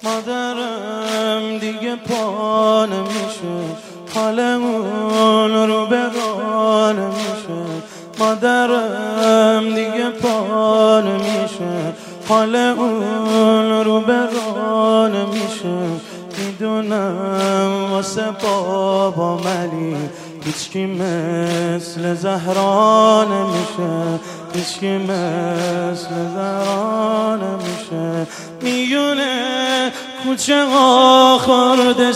مادرم دیگه پا نمیشه، حال اون رو به راه نمیشه. مادرم دیگه پا نمیشه، حال اون رو به راه نمیشه. میدونم واسه بابا ملی هیچکی مثل زهرا نمیشه، هیچکی مثل زهرا نمیشه. میونه کوچه ها خورده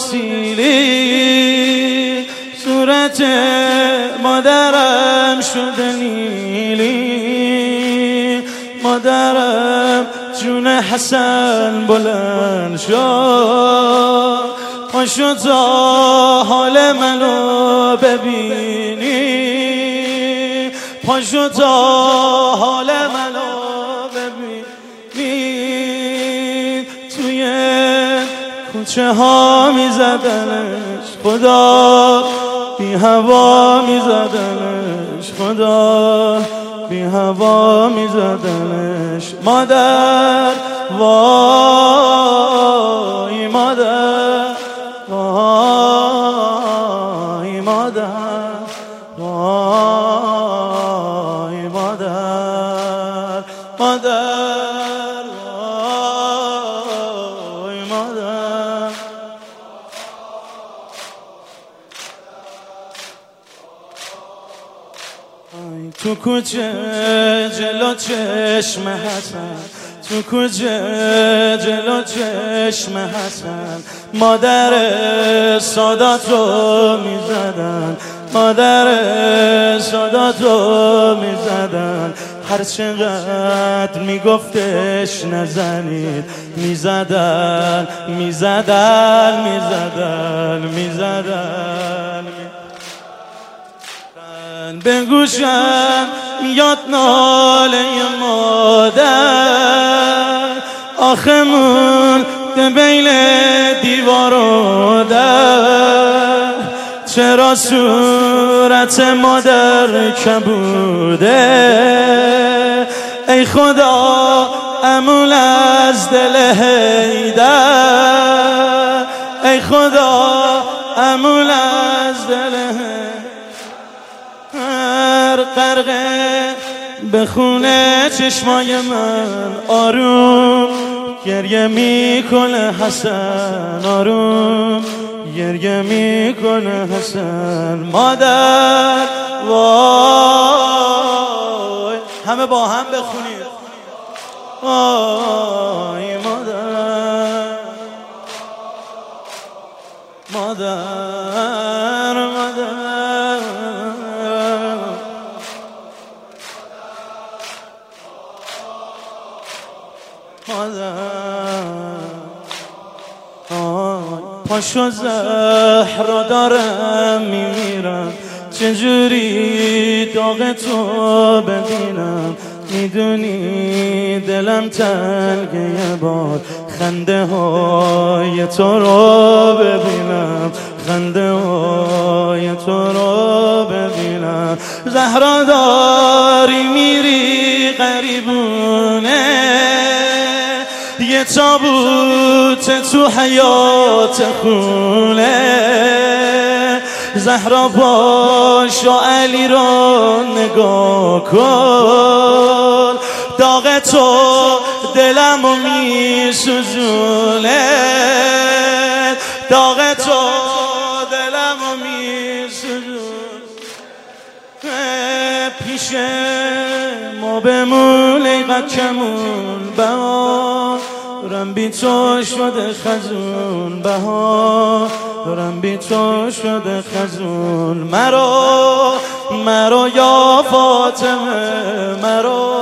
سیلی، صورت مادرم شده نیلی. مادرم جون حسن بلند شد، پاشو تا حال منو ببینی، پاشو تا حال منو ببینی. توی کوچه ها میزدنش خدا، بی هوا میزدنش خدا، بی هوا میزدنش. مادر وای مادر، وای مادر، وای مادر، مادر وای مادر. تو کوچه جلو چشم حسن، تو کوچه جلو چشم حسن، مادر ساداتو میزدن، مادر ساداتو میزدن. هر چقدر میگفتش نزنید، میزدن میزدن میزدن میزدن. به گوشم میاد ناله مادر، آخه مونده بین دیوار و در. چرا صورت مادر کبوده، ای خدا امول از دل حیدر، ای خدا امول از دل حیدر. غرقه به خونه چشمای من، آروم گریه میکنه حسن، آروم گریه میکنه حسن. مادر وای، همه با هم بخونید. وای مادر، مادر، مادر، پاشو زهرا دارم میمیرم، چجوری داغ تو ببینم. میدونی دلم تنگه، یه بار خنده های تو رو ببینم، خنده های تو رو ببینم. زهرا داری میری غریبونه، یه تابوت تو حیات خونه. زهرا پاشو علی رو نگاه کن، داغ تو دلمو میسوزونه، داغ تو دلمو میسوزونه. پیش ما بمون ای بچمون، بهارم بی تو شده خزون، بهارم بی تو شده خزون. مرو مرو یا فاطمه، مرو